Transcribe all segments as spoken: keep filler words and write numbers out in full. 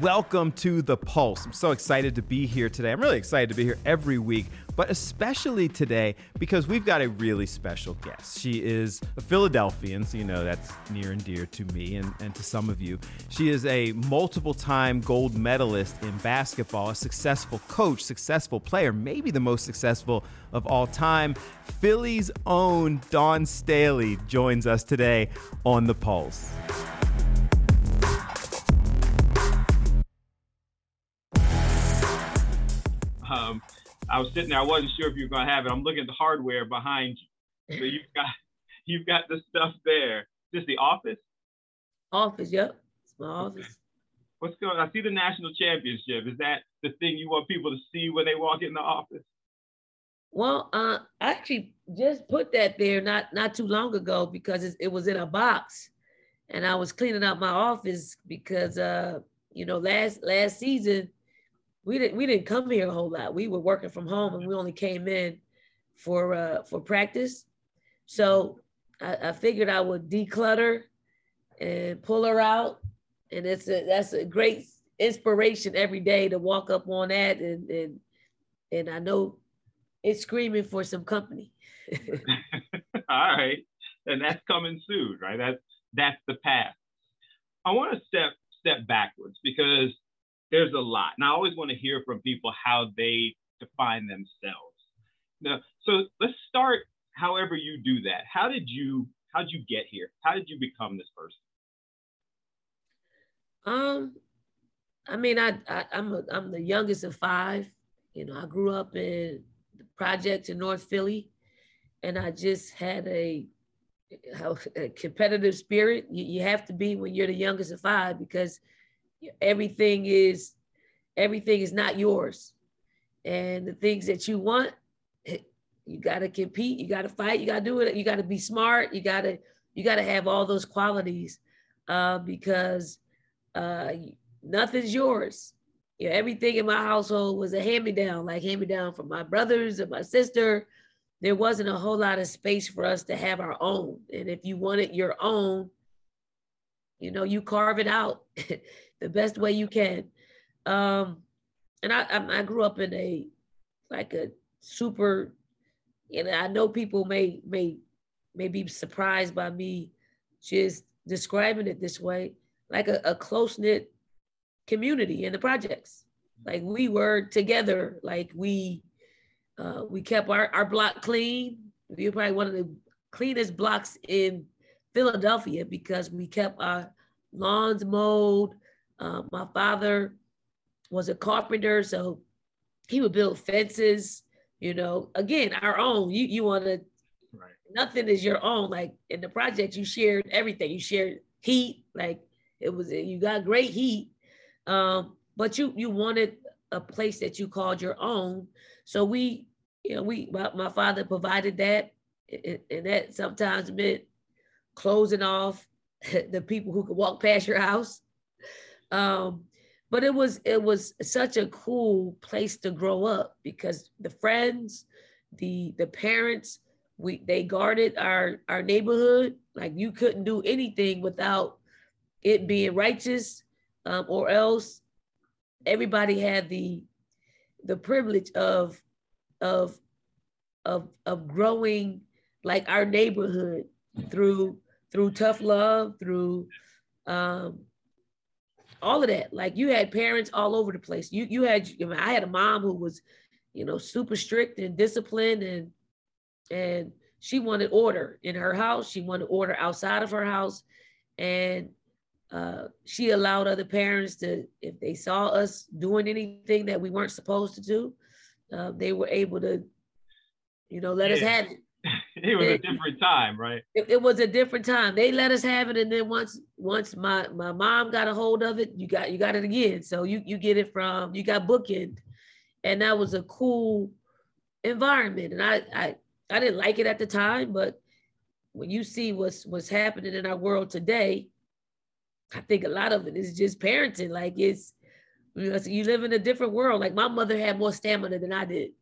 welcome to The Pulse. I'm so excited to be here today. I'm really excited to be here every week, but especially today because we've got a really special guest. She is a Philadelphian, so you know that's near and dear to me and, and to some of you. She is a multiple-time gold medalist in basketball, a successful coach, successful player, maybe the most successful of all time. Philly's own Dawn Staley joins us today on The Pulse. Um, I was sitting there. I wasn't sure if you were going to have it. I'm looking at the hardware behind you. So you've got you've got the stuff there. Just the office? Office, yep. It's my office. Okay. What's going on? I see the national championship. Is that the thing you want people to see when they walk in the office? Well, uh, I actually just put that there not not too long ago because it, it was in a box, and I was cleaning out my office because uh, you know last last season. We didn't we didn't come here a whole lot. We were working from home and we only came in for uh, for practice. So I, I figured I would declutter and pull her out. And it's a that's a great inspiration every day to walk up on that and and and I know it's screaming for some company. All right. And that's coming soon, right? That's that's the path. I want to step step backwards because there's a lot. And I always want to hear from people how they define themselves. Now, so let's start however you do that. How did you, how did you get here? How did you become this person? Um, I mean, I, I I'm a, I'm the youngest of five. You know, I grew up in the projects in North Philly, and I just had a, a competitive spirit. You, you have to be when you're the youngest of five because everything is everything is not yours, and the things that you want, you got to compete, you got to fight, you got to do it, you got to be smart, you got to you got to have all those qualities uh, because uh, nothing's yours. You know, everything in my household was a hand-me-down, like hand-me-down from my brothers and my sister. There wasn't a whole lot of space for us to have our own, and if you wanted your own, you know, you carve it out the best way you can. Um, and I, I, I grew up in a, like a super, you know, I know people may, may, may be surprised by me just describing it this way, like a, a close-knit community in the projects. Like we were together, like we, uh, we kept our, our block clean. We were probably one of the cleanest blocks in Philadelphia because we kept our lawns mowed. Uh, my father was a carpenter, so he would build fences, you know, again, our own. You you want to, right. Nothing is your own. Like in the project, you shared everything. You shared heat, like it was, you got great heat, um, but you you wanted a place that you called your own. So we, you know, we, my, my father provided that, and, and that sometimes meant closing off the people who could walk past your house. Um, but it was it was such a cool place to grow up because the friends, the the parents, we they guarded our our neighborhood. Like you couldn't do anything without it being righteous, um, or else everybody had the the privilege of of of of growing like our neighborhood through through tough love, through um, all of that. Like you had parents all over the place. You you had, I, mean, I had a mom who was, you know, super strict and disciplined, and and she wanted order in her house. She wanted order outside of her house, and uh, she allowed other parents to, if they saw us doing anything that we weren't supposed to do, uh, they were able to, you know, let yeah. us have it. It was a different time, right? It, it was a different time. They let us have it, and then once once my my mom got a hold of it, you got you got it again. So you you get it from, you got bookend, and that was a cool environment. And I I I didn't like it at the time, but when you see what's what's happening in our world today, I think a lot of it is just parenting. Like it's, you know, you live in a different world. Like my mother had more stamina than I did,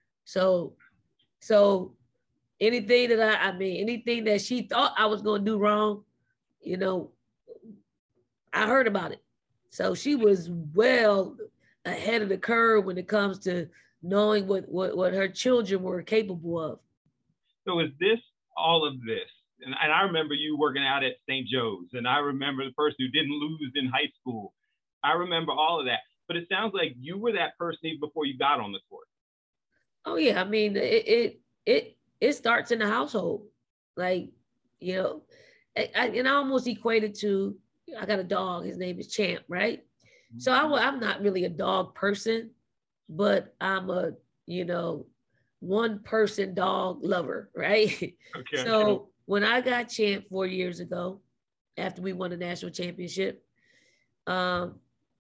so so. Anything that I, I mean, anything that she thought I was going to do wrong, you know, I heard about it. So she was well ahead of the curve when it comes to knowing what, what, what her children were capable of. So is this all of this? And, and I remember you working out at Saint Joe's, and I remember the person who didn't lose in high school. I remember all of that. But it sounds like you were that person even before you got on the court. Oh yeah, I mean it it it, it starts in the household. Like, you know, I, I, and I almost equated to, I got a dog, his name is Champ, right? Mm-hmm. So I, I'm not really a dog person, but I'm a, you know, one person dog lover, right? Okay. So when I got Champ four years ago, after we won the national championship, um,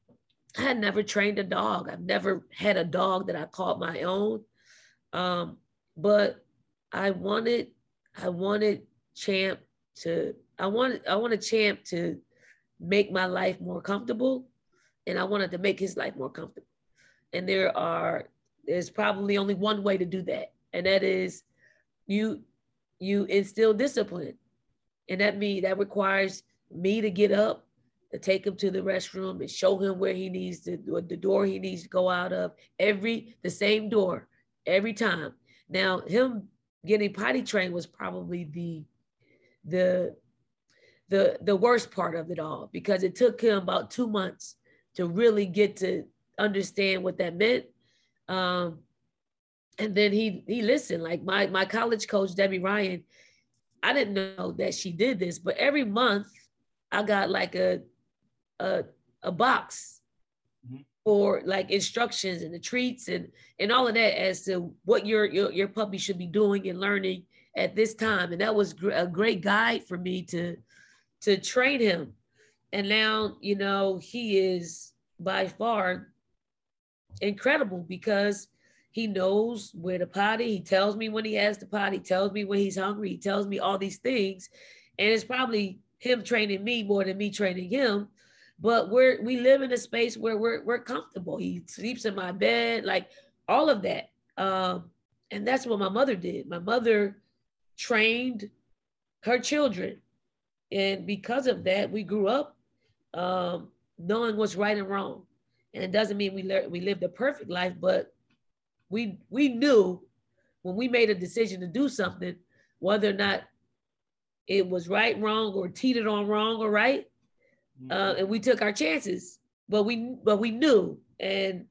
I had never trained a dog. I've never had a dog that I called my own. Um, but I wanted, I wanted Champ to, I wanted, I wanted Champ to make my life more comfortable, and I wanted to make his life more comfortable. And there are, there's probably only one way to do that. And that is you, you instill discipline. And that means that requires me to get up, to take him to the restroom and show him where he needs to, the door he needs to go out of, every, the same door, every time. Now, him getting potty trained was probably the, the, the, the worst part of it all, because it took him about two months to really get to understand what that meant. Um, and then he, he listened. Like my, my college coach, Debbie Ryan, I didn't know that she did this, but every month I got like a, a, a box mm-hmm. for like instructions and the treats and, and all of that as to what your, your, your puppy should be doing and learning at this time. And that was a great guide for me to, to train him. And now, you know, he is by far incredible because he knows where to potty. He tells me when he has to potty, he tells me when he's hungry, he tells me all these things. And it's probably him training me more than me training him. But we're, we live in a space where we're, we're comfortable. He sleeps in my bed, like all of that. Um, and that's what my mother did. My mother trained her children. And because of that, we grew up um, knowing what's right and wrong. And it doesn't mean we, le- we lived a perfect life, but we, we knew when we made a decision to do something, whether or not it was right, wrong, or teetered on wrong or right. Uh, and we took our chances, but we but we knew, and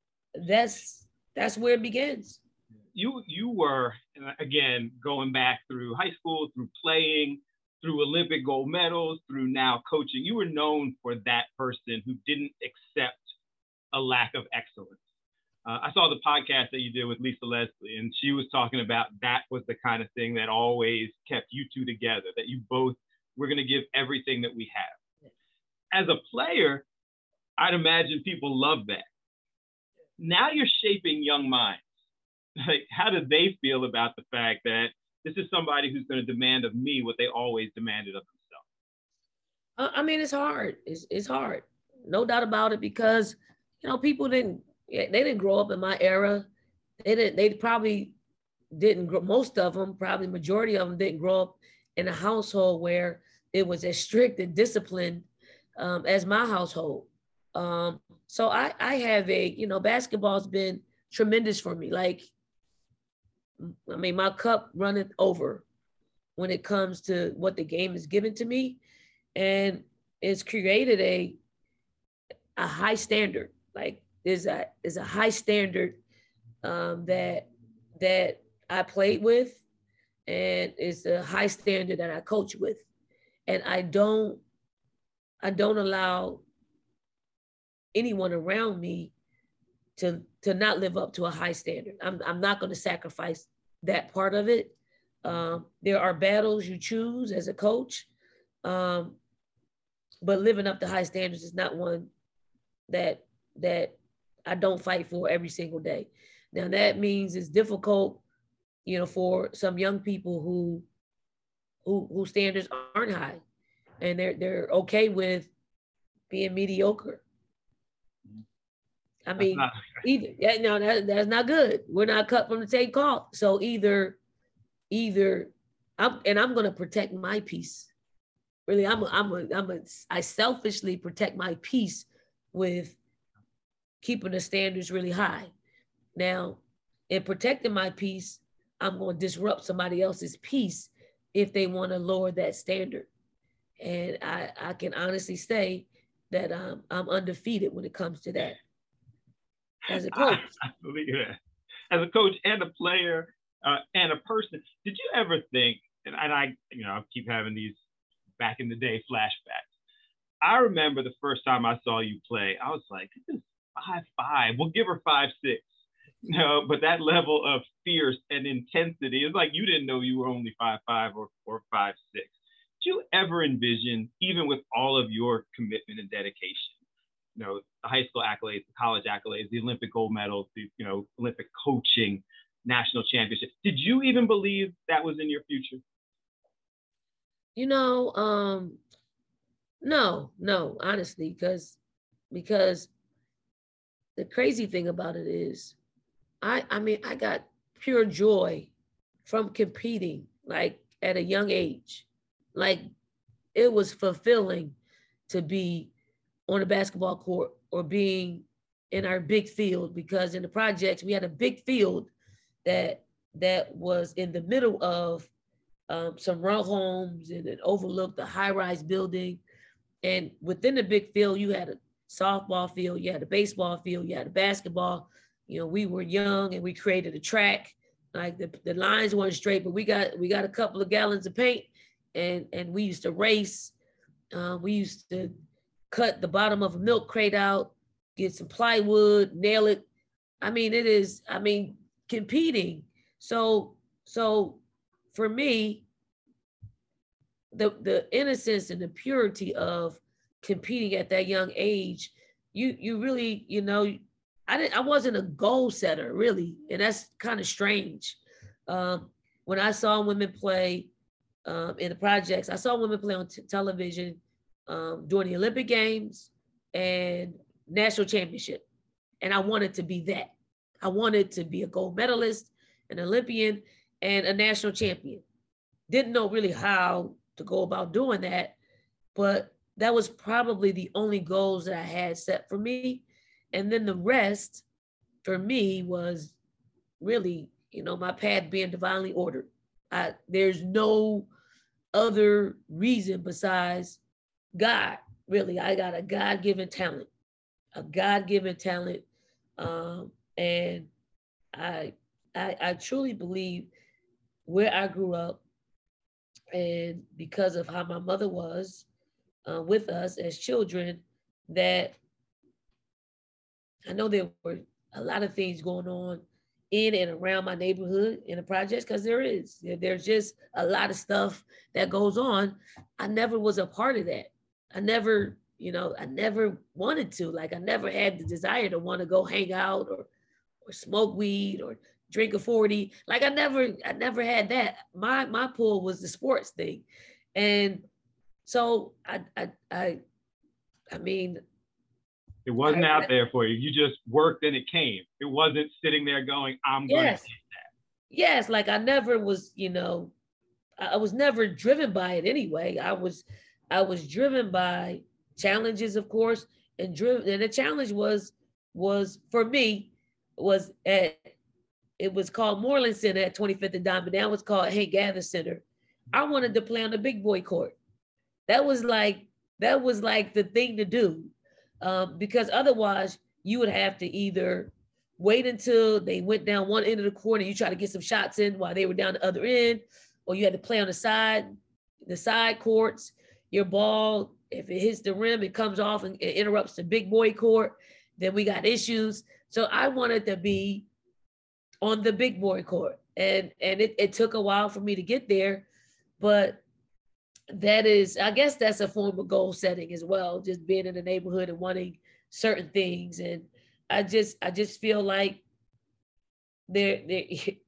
that's that's where it begins. You you were, again, going back through high school, through playing, through Olympic gold medals, through now coaching. You were known for that person who didn't accept a lack of excellence. Uh, I saw the podcast that you did with Lisa Leslie, and she was talking about that was the kind of thing that always kept you two together, that you both were going to give everything that we have. As a player, I'd imagine people love that. Now you're shaping young minds. Like, how do they feel about the fact that this is somebody who's going to demand of me what they always demanded of themselves? I mean, it's hard. It's, it's hard. No doubt about it, because, you know, people didn't, they didn't grow up in my era. They didn't, they probably didn't grow, most of them, probably majority of them didn't grow up in a household where it was as strict and disciplined Um, as my household. Um, so I, I have a, you know, basketball's been tremendous for me. Like, I mean, my cup runneth over when it comes to what the game is given to me. And it's created a, a high standard. Like there's a, there's a high standard um, that, that I played with, and it's a high standard that I coach with. And I don't, I don't allow anyone around me to, to not live up to a high standard. I'm, I'm not going to sacrifice that part of it. Um, there are battles you choose as a coach, um, but living up to high standards is not one that, that I don't fight for every single day. Now that means it's difficult, you know, for some young people who, who, whose standards aren't high. And they're they're okay with being mediocre. I mean, not, either yeah, no, that, that's not good. We're not cut from the same cloth. So either, either, I'm and I'm gonna protect my peace. Really, I'm a, I'm a, I'm a, I selfishly protect my peace with keeping the standards really high. Now, in protecting my peace, I'm going to disrupt somebody else's peace if they want to lower that standard. And I, I can honestly say that um, I'm undefeated when it comes to that as a coach. I, I believe that. As a coach and a player uh, and a person, did you ever think, and, and I, you know, I keep having these back in the day flashbacks. I remember the first time I saw you play, I was like, this is five five. We'll give her five six. You know, but that level of fierce and intensity is like you didn't know you were only five five or, or five six. Did you ever envision, even with all of your commitment and dedication, you know, the high school accolades, the college accolades, the Olympic gold medals, the, you know, Olympic coaching, national championship, did you even believe that was in your future? You know, um, no, no, honestly, because because the crazy thing about it is, I I mean, I got pure joy from competing, like at a young age. Like it was fulfilling to be on a basketball court or being in our big field, because in the projects we had a big field that that was in the middle of um, some row homes, and it overlooked the high-rise building. And within the big field, you had a softball field, you had a baseball field, you had a basketball. You know, we were young and we created a track. Like the, the lines weren't straight, but we got we got a couple of gallons of paint, and and we used to race. Um, we used to cut the bottom of a milk crate out, get some plywood, nail it. I mean, it is, I mean, competing. So, so for me, the the innocence and the purity of competing at that young age, you you really, you know, I didn't I wasn't a goal setter really, and that's kind of strange. Um, when I saw women play um, in the projects, I saw women play on t- television um, during the Olympic Games and national championship, and I wanted to be that. I wanted to be a gold medalist, an Olympian, and a national champion. Didn't know really how to go about doing that, but that was probably the only goals that I had set for me. And then the rest for me was really, you know, my path being divinely ordered. I, there's no other reason besides God, really. I got a God-given talent, a God-given talent. Um, and I, I, I truly believe where I grew up, and because of how my mother was uh, with us as children, that I know there were a lot of things going on in and around my neighborhood in the projects, because there is. There's just a lot of stuff that goes on. I never was a part of that. I never, you know, I never wanted to. Like I never had the desire to want to go hang out or or smoke weed or drink a forty. Like I never, I never had that. My my pull was the sports thing. And so I I I, I mean, it wasn't I, out there for you. You just worked and it came. It wasn't sitting there going, I'm going yes, to get that. Yes, like I never was, you know, I was never driven by it anyway. I was, I was driven by challenges, of course, and driven. And the challenge was, was for me, was at, it was called Moreland Center at twenty-fifth and Diamond. Now it's called Hank Gather Center. I wanted to play on the big boy court. That was like, that was like the thing to do. Um, because otherwise you would have to either wait until they went down one end of the court and you try to get some shots in while they were down the other end, or you had to play on the side, the side courts. Your ball, if it hits the rim, it comes off and it interrupts the big boy court. Then we got issues. So I wanted to be on the big boy court, and and it, it took a while for me to get there, but that is, I guess that's a form of goal setting as well, just being in the neighborhood and wanting certain things. And I just, I just feel like there, there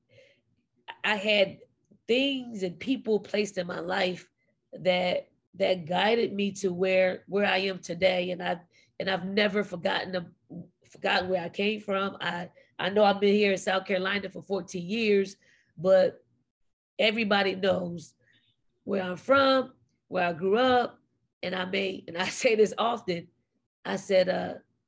I had things and people placed in my life that, that guided me to where, where I am today. And I've, and I've never forgotten them, forgotten where I came from. I, I know I've been here in South Carolina for fourteen years, but everybody knows where I'm from, where I grew up. And I may, and I say this often, I said, uh,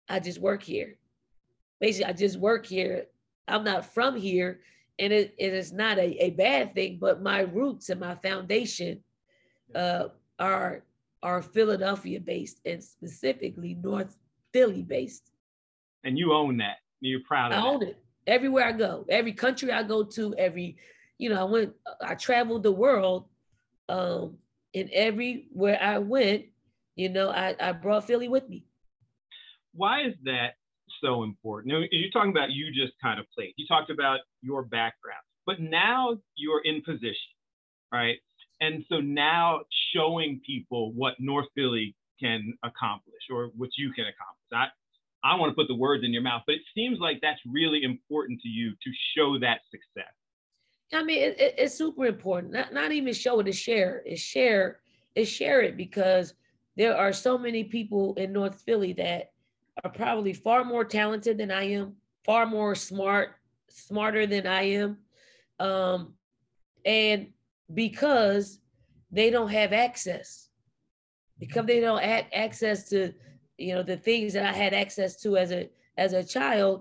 I just work here. Basically, I just work here. I'm not from here, and it, it is not a, a bad thing, but my roots and my foundation uh, are are Philadelphia based, and specifically North Philly based. And you own that. You're proud of I that. own it everywhere I go, every country I go to, every, you know, I went, I traveled the world, um, and everywhere I went, you know, I, I brought Philly with me. Why is that so important? Now, you're talking about you just kind of played. You talked about your background, but now you're in position, right? And so now showing people what North Philly can accomplish or what you can accomplish. I, I want to put the words in your mouth, but it seems like that's really important to you to show that success. I mean, it, it, it's super important. Not, not even show it, is share. Is share, is share it, because there are so many people in North Philly that are probably far more talented than I am, far more smart, smarter than I am. Um, and because they don't have access, because they don't have access to, you know, the things that I had access to as a as a child,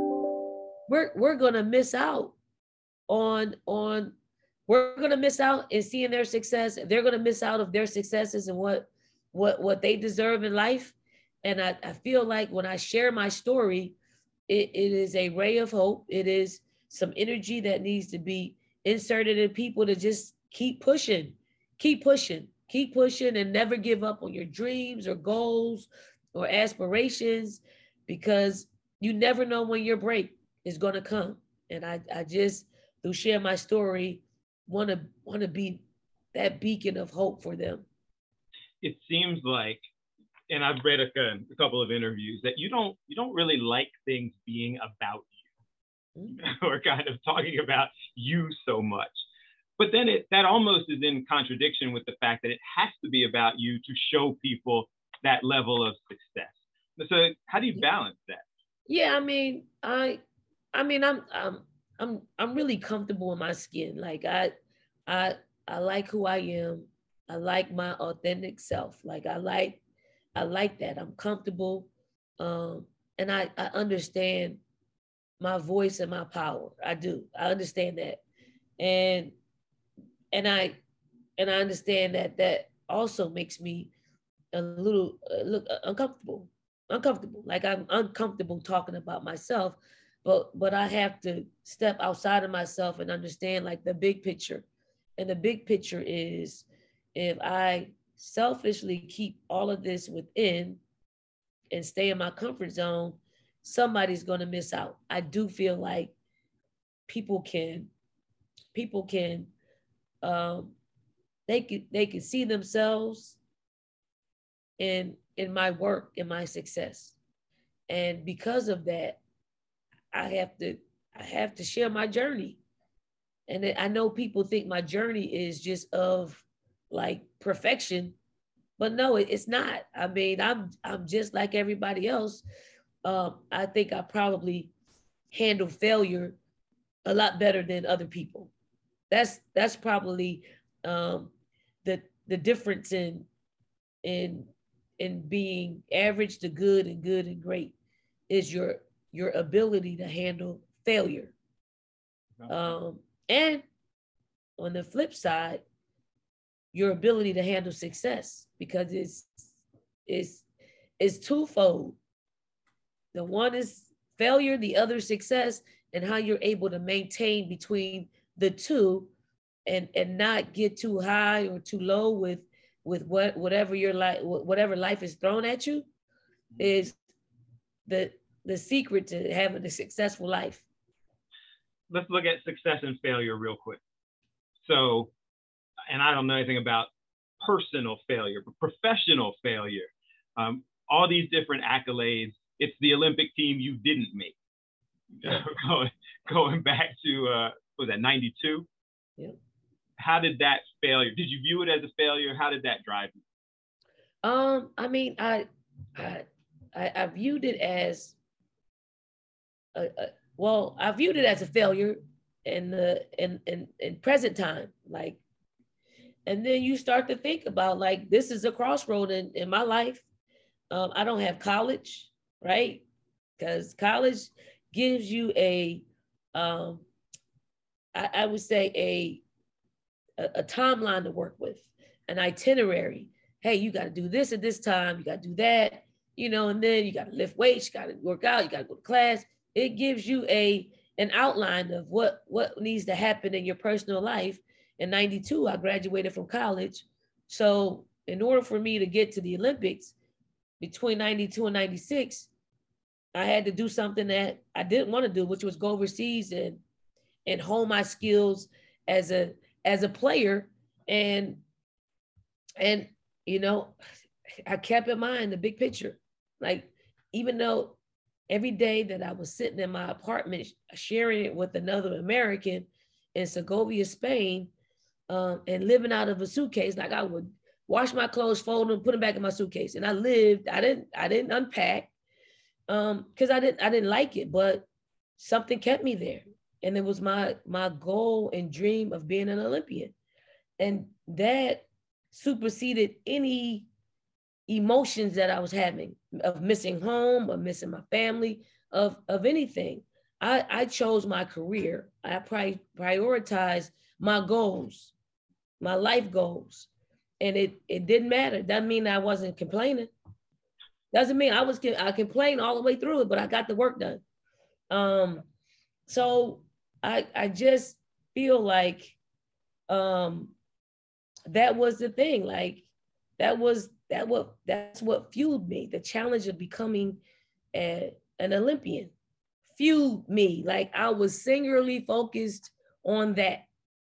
we're we're gonna miss out on on we're gonna miss out in seeing their success. They're gonna miss out of their successes and what what what they deserve in life. And I, I feel like when I share my story, it, it is a ray of hope. It is some energy that needs to be inserted in people to just keep pushing, keep pushing, keep pushing, and never give up on your dreams or goals or aspirations, because you never know when your break is going to come. And I, I just, through share my story, want to want to be that beacon of hope for them. It seems like, and I've read a, a couple of interviews, that you don't you don't really like things being about you, mm-hmm. or kind of talking about you so much. But then it that almost is in contradiction with the fact that it has to be about you to show people that level of success. So how do you balance that? Yeah, I mean, I, I mean, I'm, I'm, I'm, I'm really comfortable in my skin. Like I, I, I like who I am. I like my authentic self. Like I like, I like that. I'm comfortable, um, and I, I understand my voice and my power. I do. I understand that, and, and I, and I understand that that also makes me a little uh, look uh, uncomfortable. Uncomfortable. Like I'm uncomfortable talking about myself, but but I have to step outside of myself and understand like the big picture. And the big picture is, if I selfishly keep all of this within and stay in my comfort zone, somebody's going to miss out. I do feel like people can people can um they can they can see themselves in in my work, in my success. And because of that, I have to I have to share my journey. And I know people think my journey is just of like perfection, but no, it's not. I mean, I'm I'm just like everybody else. Um, I think I probably handle failure a lot better than other people. That's that's probably um, the the difference in in in being average to good and good and great is your your ability to handle failure. Um, and on the flip side, your ability to handle success, because it's it's it's twofold. The one is failure, the other success, and how you're able to maintain between the two and and not get too high or too low with with what whatever your life whatever life is thrown at you is the the secret to having a successful life. Let's look at success and failure real quick. So, and I don't know anything about personal failure, but professional failure. Um, all these different accolades. It's the Olympic team you didn't make. Yeah. going, going back to uh, what was that ninety-two? Yeah. How did that failure? Did you view it as a failure? How did that drive you? Um, I mean, I, I, I, I viewed it as, a, a, well, I viewed it as a failure in the in, in in present time, like, and then you start to think about like this is a crossroad in in my life. Um, I don't have college. right? Because college gives you a, um, I, I would say a, a, a timeline to work with, an itinerary. Hey, you got to do this at this time. You got to do that, you know, and then you got to lift weights. You got to work out. You got to go to class. It gives you a an outline of what what needs to happen in your personal life. In ninety-two, I graduated from college, so in order for me to get to the Olympics between ninety-two and ninety-six, I had to do something that I didn't want to do, which was go overseas and and hone my skills as a as a player. And and you know, I kept in mind the big picture. Like, even though every day that I was sitting in my apartment sharing it with another American in Segovia, Spain, um, and living out of a suitcase, like I would wash my clothes, fold them, put them back in my suitcase, and I lived. I didn't. I didn't unpack um, because I didn't. I didn't like it, but something kept me there, and it was my my goal and dream of being an Olympian, and that superseded any emotions that I was having of missing home, of missing my family, of of anything. I, I chose my career. I pri- prioritized my goals, my life goals, and it it didn't matter. Doesn't mean I wasn't complaining. Doesn't mean I was I complained all the way through it, but I got the work done. Um, so I I just feel like um, that was the thing. Like that was that what that's what fueled me. The challenge of becoming a, an Olympian fueled me. Like I was singularly focused on that,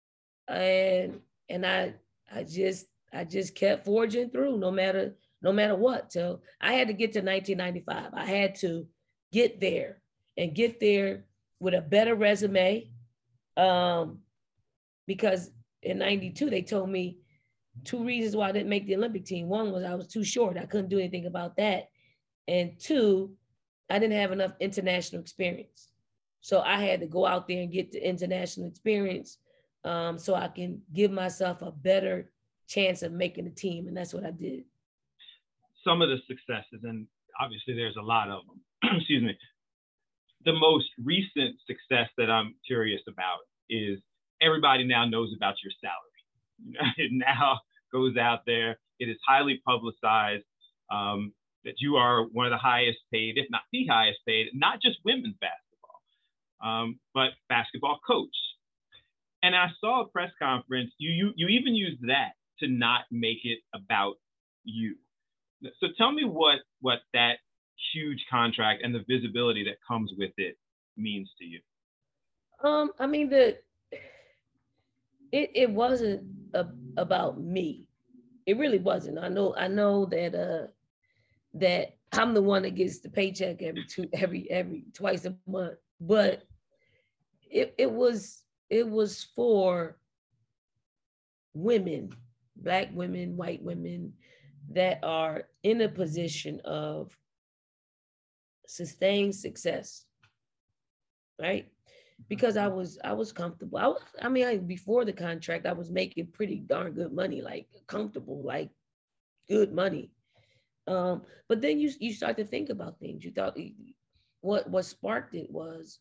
and and I I just I just kept forging through no matter no matter what. So I had to get to nineteen ninety-five. I had to get there and get there with a better resume, um, because in ninety-two they told me two reasons why I didn't make the Olympic team. One was I was too short. I couldn't do anything about that. And two, I didn't have enough international experience. So I had to go out there and get the international experience, um, so I can give myself a better chance of making the team. And that's what I did. Some of the successes, and obviously there's a lot of them, excuse me. The most recent success that I'm curious about is everybody now knows about your salary. It now goes out there. It is highly publicized um, that you are one of the highest paid, if not the highest paid, not just women's basketball, um, but basketball coach. And I saw a press conference. You, you you even used that to not make it about you. So tell me what what that huge contract and the visibility that comes with it means to you. Um, I mean the. It, it wasn't a, about me. It really wasn't. I know I know that uh that I'm the one that gets the paycheck every two every every twice a month. But it it was it was for women, black women, white women that are in a position of sustained success, right? Because I was I was comfortable. I, was, I mean, I, before the contract, I was making pretty darn good money, like comfortable, like good money. Um, but then you you start to think about things. You thought what what sparked it was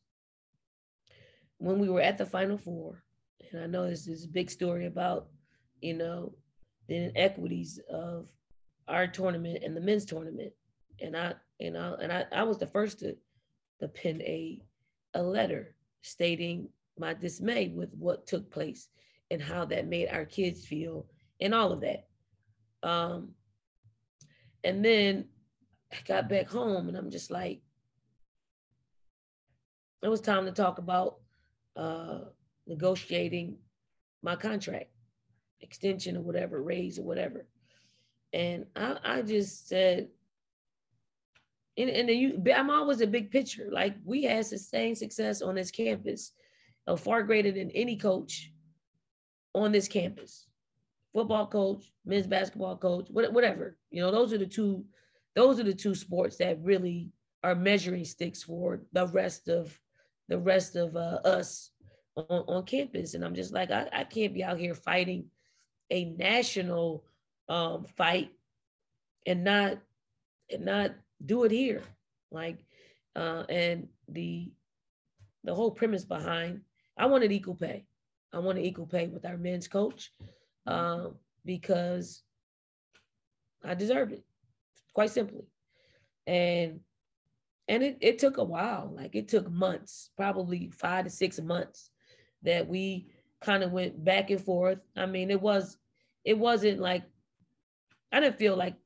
when we were at the Final Four, and I know this is a big story about, you know, the inequities of our tournament and the men's tournament, and I you know and I, I was the first to to pen a a letter stating my dismay with what took place and how that made our kids feel and all of that. Um, and then I got back home and I'm just like, it was time to talk about uh, negotiating my contract, extension or whatever, raise or whatever. And I, I just said, and, and you, I'm always a big picture. Like we had sustained success on this campus, uh, far greater than any coach on this campus. Football coach, men's basketball coach, whatever. You know, those are the two. Those are the two sports that really are measuring sticks for the rest of the rest of uh, us on, on campus. And I'm just like, I, I can't be out here fighting a national um, fight and not and not do it here Like, uh, and the the whole premise behind, I wanted equal pay. I wanted equal pay with our men's coach, um, because I deserved it, quite simply. And and it, it took a while. Like it took months, probably five to six months, that we kind of went back and forth. I mean, it was it wasn't like, I didn't feel like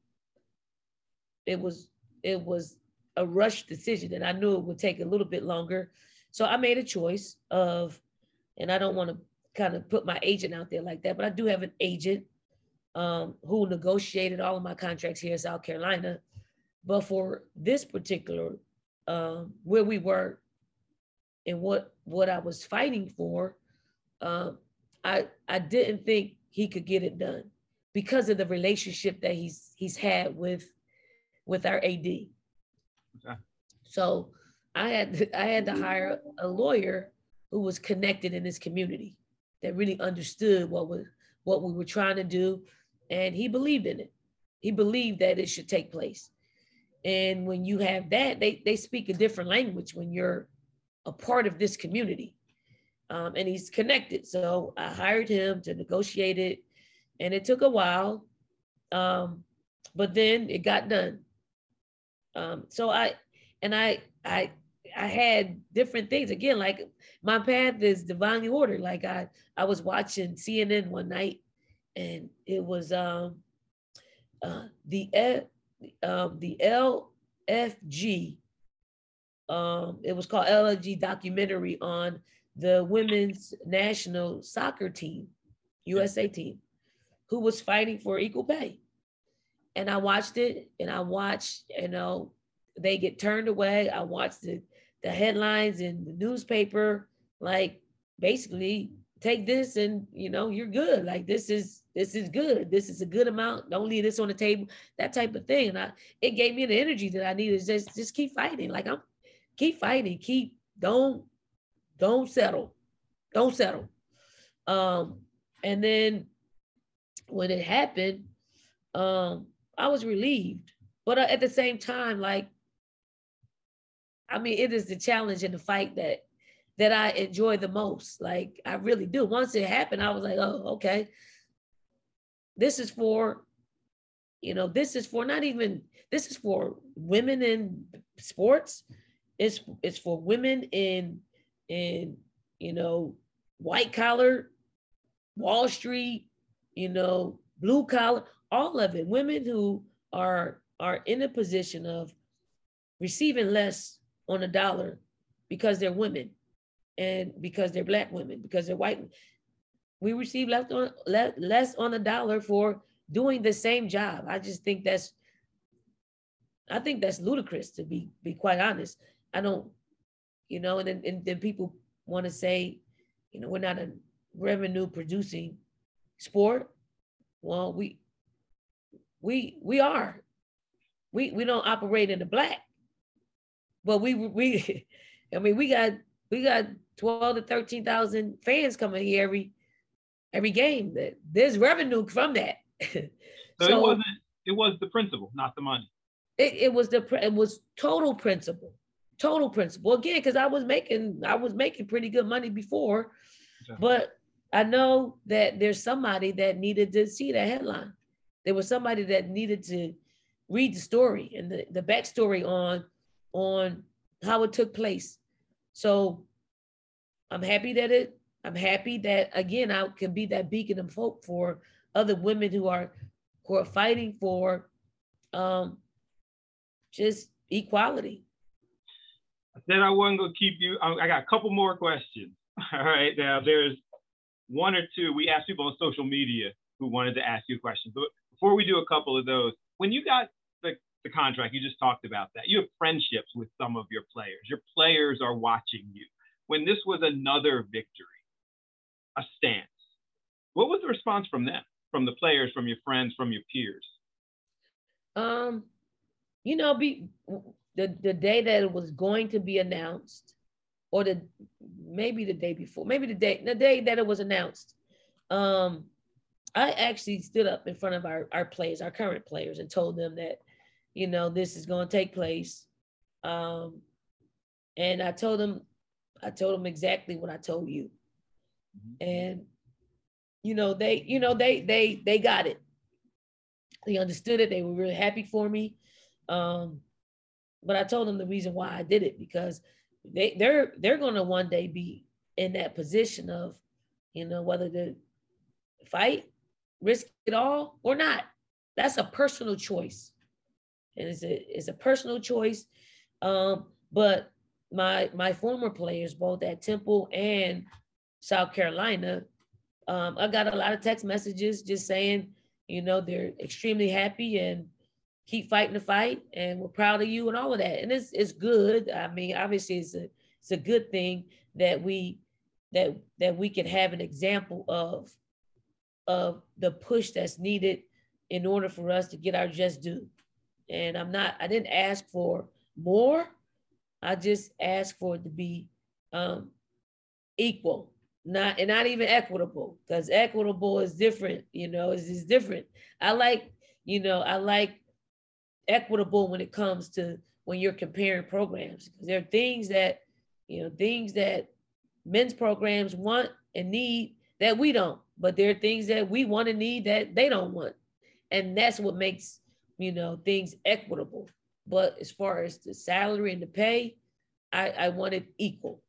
it was it was a rushed decision, and I knew it would take a little bit longer. So I made a choice of, and I don't want to kind of put my agent out there like that, but I do have an agent, um, who negotiated all of my contracts here in South Carolina. But for this particular, um, where we were and what what I was fighting for, um, I I didn't think he could get it done because of the relationship that he's he's had with with our A D. Okay. So I had to, I had to hire a lawyer who was connected in this community, that really understood what was what we were trying to do, and he believed in it. He believed that it should take place. And when you have that, they they speak a different language when you're a part of this community, um, and he's connected. So I hired him to negotiate it, and it took a while, um, but then it got done. Um, so I and I I I had different things. Again, like my path is divinely ordered. Like I I was watching C N N one night, and it was um uh the F, um the L F G, um it was called L F G documentary on the women's national soccer team, U S A team, who was fighting for equal pay. And I watched it, and I watched, you know, they get turned away. I watched the, the headlines in the newspaper, like basically take this and, you know, you're good. Like this is, this is good. This is a good amount. Don't leave this on the table, that type of thing. And I, it gave me the energy that I needed. Just, just keep fighting. Like I'm, keep fighting. Keep, don't, don't settle. Don't settle. Um, and then when it happened, um, I was relieved, but at the same time, like, I mean, it is the challenge and the fight that that I enjoy the most. Like, I really do. Once it happened, I was like, oh, okay. This is for, you know, this is for not even, this is for women in sports. It's it's for women in in, you know, white collar, Wall Street, you know, blue collar, all of it. Women who are are in a position of receiving less on a dollar because they're women, and because they're Black women, because they're white. We receive less on less on a dollar for doing the same job. I just think that's I think that's ludicrous, to be be quite honest. I don't, you know, and then, and then people want to say, you know, we're not a revenue producing sport. Well, we we we are. We we don't operate in the black, but we we I mean we got we got twelve to thirteen thousand fans coming here every every game. That there's revenue from that. so, so it wasn't it was the principle, not the money. It, it was the it was total principle. Total principle. Again, because I was making I was making pretty good money before, okay. But I know that there's somebody that needed to see that headline. There was somebody that needed to read the story and the, the backstory on, on how it took place. So I'm happy that it, I'm happy that, again, I can be that beacon of hope for other women who are, who are fighting for um, just equality. I said I wasn't going to keep you. I got a couple more questions. All right. Now there's one or two. We asked people on social media who wanted to ask you questions. But before we do a couple of those, when you got the, the contract, you just talked about that. You have friendships with some of your players. Your players are watching you. When this was another victory, a stance, what was the response from them, from the players, from your friends, from your peers? Um, you know, be the, the day that it was going to be announced, or the maybe the day before, maybe the day, the day that it was announced, um, I actually stood up in front of our, our players, our current players, and told them that, you know, this is going to take place. Um, and I told them, I told them exactly what I told you. And, you know, they, you know, they, they, they got it. They understood it. They were really happy for me. Um, but I told them the reason why I did it, because they, they're, they're going to one day be in that position of, you know, whether to fight, risk it all or not. That's a personal choice. And it's a, it's a personal choice. Um, but my, my former players, both at Temple and South Carolina, um, I got a lot of text messages just saying, you know, they're extremely happy and keep fighting the fight, and we're proud of you and all of that. And it's it's good. I mean, obviously, it's a it's a good thing that we that that we can have an example of of the push that's needed in order for us to get our just due. And I'm not. I didn't ask for more. I just asked for it to be um, equal, not and not even equitable, because equitable is different. You know, it's, it's different. I like, you know, I like equitable when it comes to when you're comparing programs, because there are things that, you know, things that men's programs want and need that we don't, but there are things that we want and need that they don't want, and that's what makes, you know, things equitable. But as far as the salary and the pay, I, I want it equal.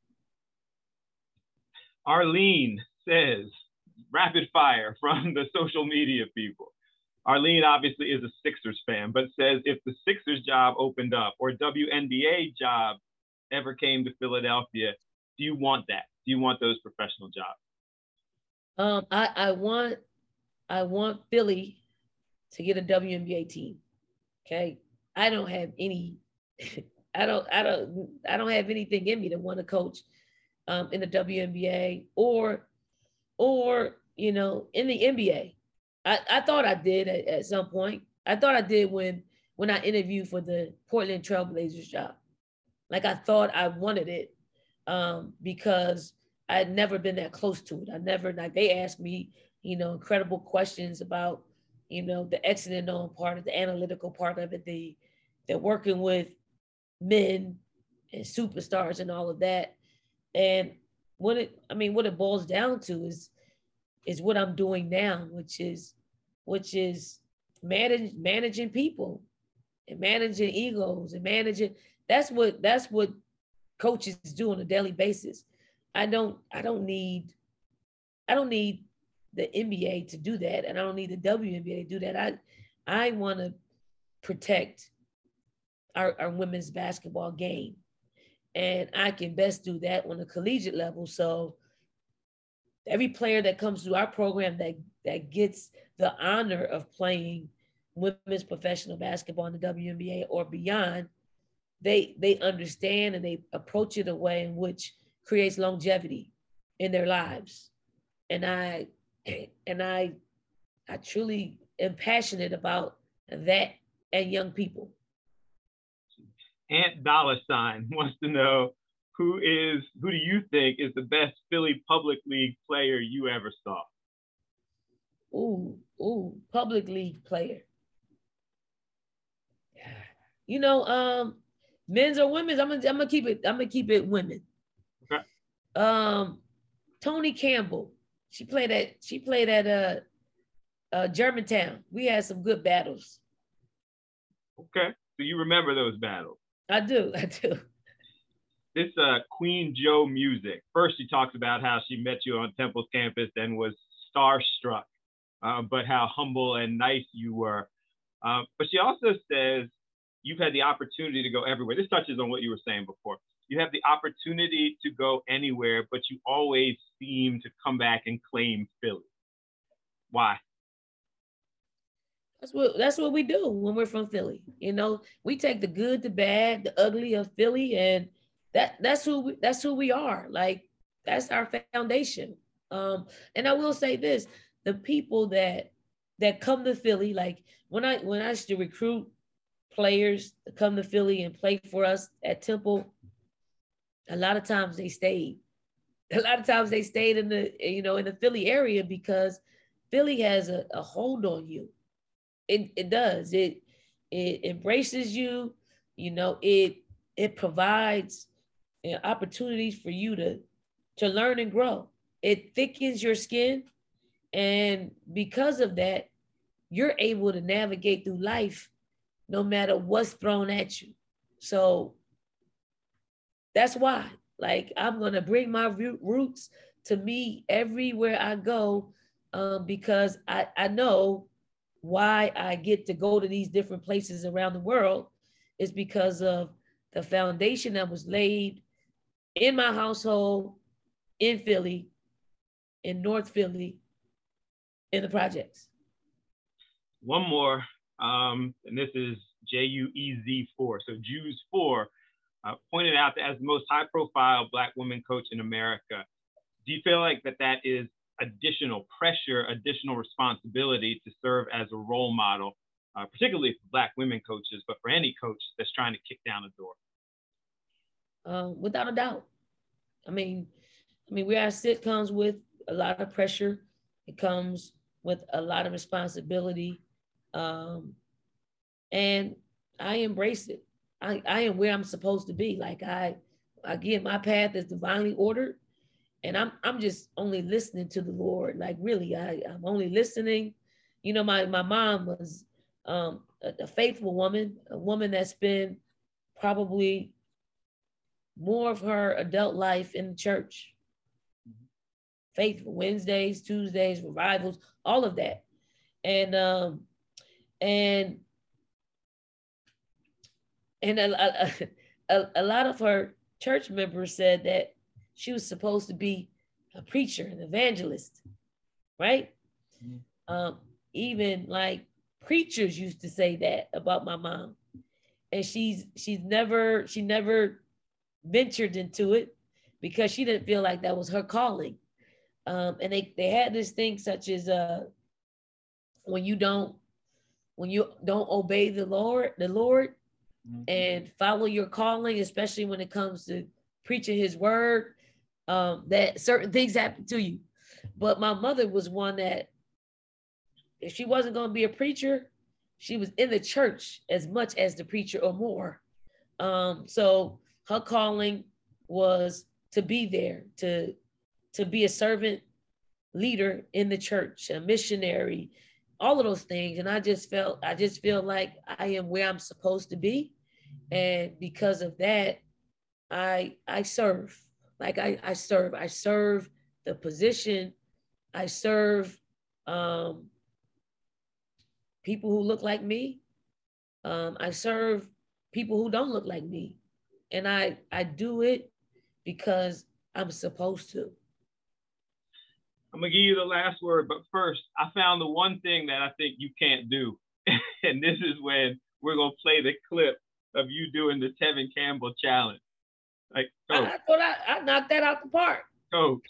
Arlene says, rapid fire from the social media people. Arlene obviously is a Sixers fan, but says if the Sixers job opened up or W N B A job ever came to Philadelphia, do you want that? Do you want those professional jobs? Um, I, I want I want Philly to get a W N B A team. Okay. I don't have any I don't I don't I don't have anything in me to want to coach um, in the W N B A or or you know in the N B A. I, I thought I did at, at some point. I thought I did when when I interviewed for the Portland Trailblazers job. Like I thought I wanted it um, because I had never been that close to it. I never like they asked me, you know, incredible questions about, you know, the X and known part of the analytical part of it, the the working with men and superstars and all of that. And what it, I mean, what it boils down to is is what I'm doing now, which is which is manage, managing people and managing egos and managing. That's what that's what coaches do on a daily basis. I don't I don't need I don't need the N B A to do that, and I don't need the W N B A to do that. I I want to protect our, our women's basketball game, and I can best do that on a collegiate level. So every player that comes through our program that that gets the honor of playing women's professional basketball in the W N B A or beyond, they they understand and they approach it a way in which creates longevity in their lives. And I and I I truly am passionate about that and young people. Ant Dollar Sign wants to know who is who do you think is the best Philly Public League player you ever saw? Ooh, ooh, public league player. You know, um, men's or women's. I'm gonna I'm gonna keep it. I'm gonna keep it women. Okay. Um, Tony Campbell. She played at she played at uh, uh Germantown. We had some good battles. Okay, so you remember those battles? I do. I do. This uh, Queen Joe Music. First, she talks about how she met you on Temple's campus and was starstruck, uh, but how humble and nice you were. Uh, but she also says you've had the opportunity to go everywhere. This touches on what you were saying before. You have the opportunity to go anywhere, but you always seem to come back and claim Philly. Why? That's what that's what we do when we're from Philly. You know, we take the good, the bad, the ugly of Philly, and that that's who we, that's who we are. Like that's our foundation. Um, and I will say this: the people that that come to Philly, like when I when I used to recruit players to come to Philly and play for us at Temple, a lot of times they stayed. A lot of times they stayed in the you know in the Philly area because Philly has a, a hold on you. It it does. It it embraces you. You know, it it provides, you know, opportunities for you to, to learn and grow. It thickens your skin. And because of that, you're able to navigate through life no matter what's thrown at you. So that's why, like, I'm going to bring my roots to me everywhere I go, um, because I, I know why I get to go to these different places around the world is because of the foundation that was laid in my household, in Philly, in North Philly, in the projects. One more, um, and this is J U E Z four. So Jews four uh, pointed out that as the most high-profile Black women coach in America. Do you feel like that that is additional pressure, additional responsibility to serve as a role model, uh, particularly for Black women coaches, but for any coach that's trying to kick down a door? Uh, without a doubt. I mean, I mean, we are sitcoms with a lot of pressure. It comes with a lot of responsibility. Um, and I embrace it. I, I am where I'm supposed to be. Like I, again, my path is divinely ordered, and I'm I'm just only listening to the Lord. Like really, I, I'm only listening. You know, my my mom was um, a, a faithful woman, a woman that spent probably more of her adult life in the church. Faithful Wednesdays, Tuesdays, revivals, all of that, and um, and and a, a, a lot of her church members said that she was supposed to be a preacher, an evangelist, right? Mm-hmm. Um, even like preachers used to say that about my mom, and she's she's never she never ventured into it because she didn't feel like that was her calling. Um, and they they had this thing such as uh, when you don't when you don't obey the Lord, the Lord. Mm-hmm. And follow your calling, especially when it comes to preaching his word, um, that certain things happen to you. But my mother was one that if she wasn't going to be a preacher, she was in the church as much as the preacher or more. Um, so her calling was to be there, to, to be a servant leader in the church, a missionary, all of those things. And I just felt, I just feel like I am where I'm supposed to be. And because of that, I I serve. Like I, I serve. I serve the position. I serve um, people who look like me. Um, I serve people who don't look like me. And I, I do it because I'm supposed to. I'm going to give you the last word, but first, I found the one thing that I think you can't do. And this is when we're going to play the clip of you doing the Tevin Campbell challenge. Like, coach. I, I thought I, I knocked that out the park. Coach.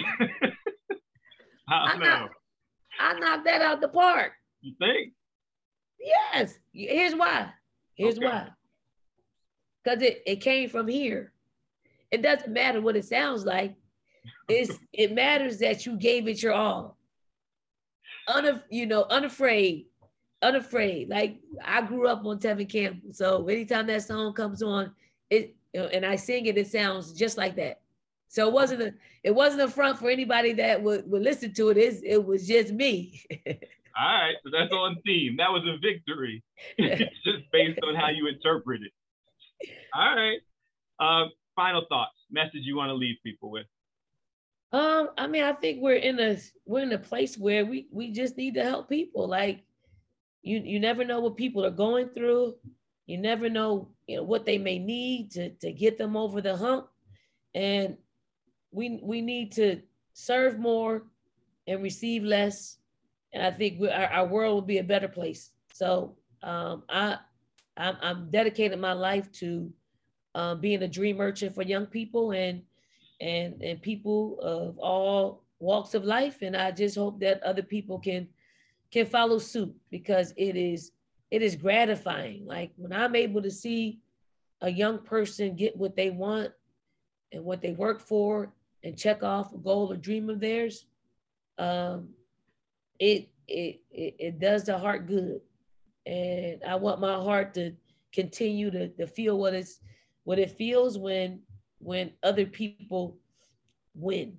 I don't know. Knocked, I knocked that out the park. You think? Yes. Here's why. Here's okay. why. Because it, it came from here. It doesn't matter what it sounds like. It's, it matters that you gave it your all. Unaf- you know, unafraid. Unafraid. Like I grew up on Tevin Campbell. So anytime that song comes on, it you know, and I sing it, it sounds just like that. So it wasn't a it wasn't a front for anybody that would, would listen to it. It's, it was just me. All right. So that's on theme. That was a victory. It's just based on how you interpret it. All right. Uh, final thoughts, message you want to leave people with. Um, I mean, I think we're in a we're in a place where we we just need to help people. Like you you never know what people are going through. You never know, you know, what they may need to, to get them over the hump. And we we need to serve more and receive less. And I think we, our, our world will be a better place. So um, I I'm, I'm dedicating my life to uh, being a dream merchant for young people and and and people of all walks of life. And I just hope that other people can can follow suit because it is it is gratifying. Like when I'm able to see a young person get what they want and what they work for and check off a goal or dream of theirs, um, it, it it it does the heart good. And I want my heart to continue to, to feel what it's what it feels when when other people win.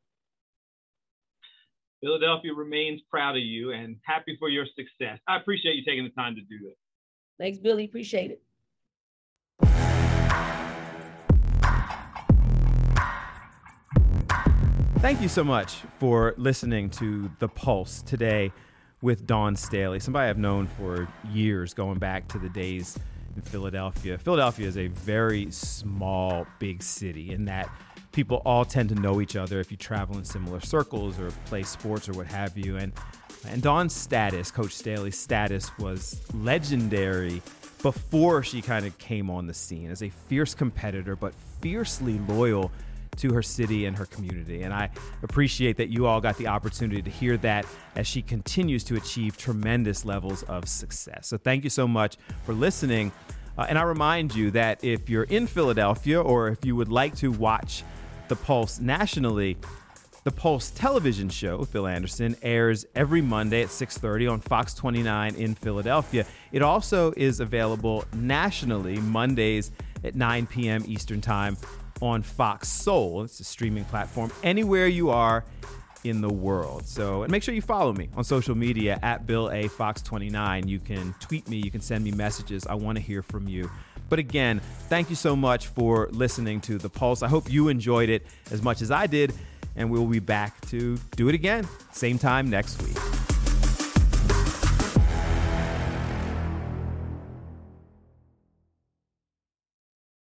Philadelphia remains proud of you and happy for your success. I appreciate you taking the time to do this. Thanks, Billy. Appreciate it. Thank you so much for listening to The Pulse today with Dawn Staley, somebody I've known for years, going back to the days in Philadelphia. Philadelphia is a very small, big city in that people all tend to know each other if you travel in similar circles or play sports or what have you. And, and Dawn's status, Coach Staley's status, was legendary before she kind of came on the scene as a fierce competitor, but fiercely loyal to her city and her community. And I appreciate that you all got the opportunity to hear that as she continues to achieve tremendous levels of success. So thank you so much for listening. Uh, and I remind you that if you're in Philadelphia or if you would like to watch The Pulse nationally, the Pulse television show, Phil Anderson, airs every Monday at six thirty on Fox twenty-nine in Philadelphia. It also is available nationally Mondays at nine p.m. Eastern Time on Fox Soul. It's a streaming platform anywhere you are in the world. So, and make sure you follow me on social media at Bill A Fox twenty-nine. You can tweet me, you can send me messages. I want to hear from you. But again, thank you so much for listening to The Pulse. I hope you enjoyed it as much as I did, and we'll be back to do it again, same time next week.